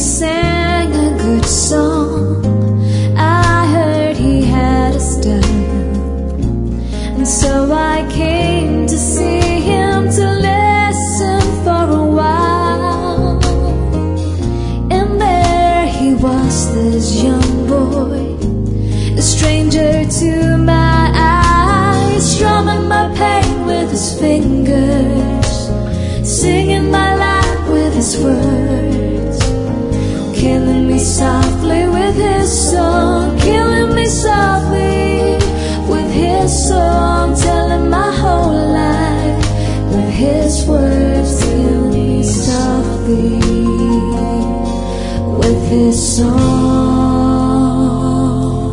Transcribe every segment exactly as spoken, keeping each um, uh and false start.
sang a good song. I heard he had a style, and so I came to see him to listen for a while. And there he was, this young boy, a stranger to my eyes, strumming my pain with his fingers, singing my life with his words, killing me softly with his song, killing me softly with his song, telling my whole life with his words, killing me softly with his song.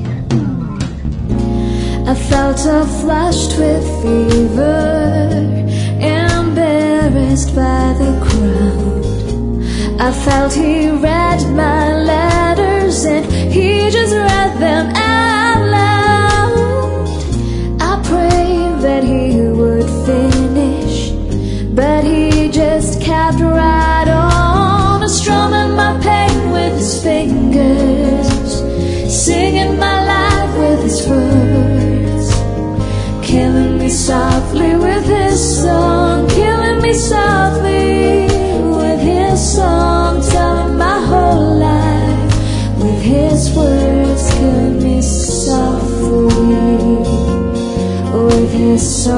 I felt her flushed with fever, embarrassed by the crowd. I felt he read my letters, and he just read them out loud. I prayed that he would finish, but he just kept right on, strumming my pain with his fingers, singing my life with his words, killing me softly with his song, killing me softly with his song, telling my whole life with his words, killing me softly with his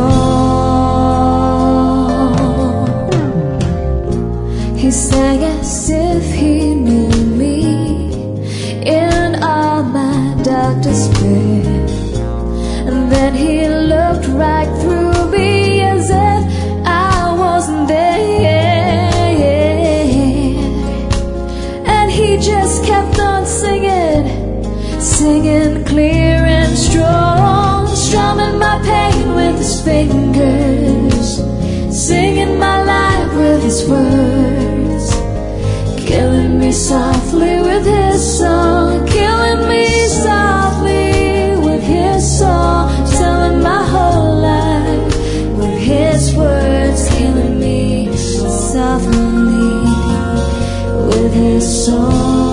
song. He sang as if he knew me in all my dark despair, and then he looked right through me as if I wasn't there, and he just kept on singing, singing clear and strong, strumming my pain with his fingers, singing my life with his words, killing me softly with his song, killing me softly with his song, telling my whole life with his words, killing me softly with his song.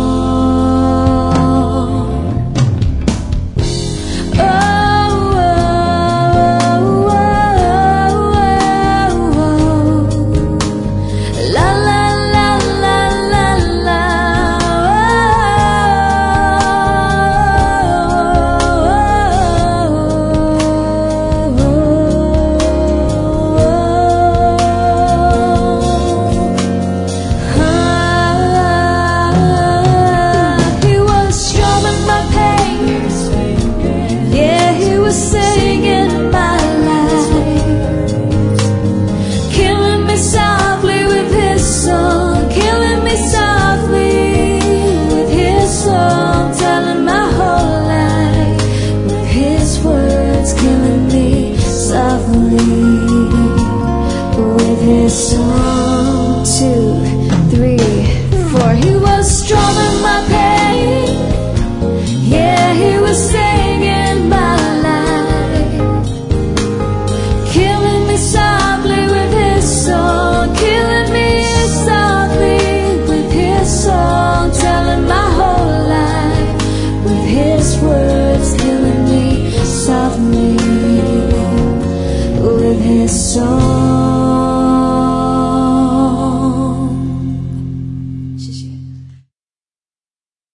Song, two, three, four. He was strumming my pain, yeah, he was singing my life, killing me softly with his song, killing me softly with his song, telling my whole life with his words, killing me softly with his song.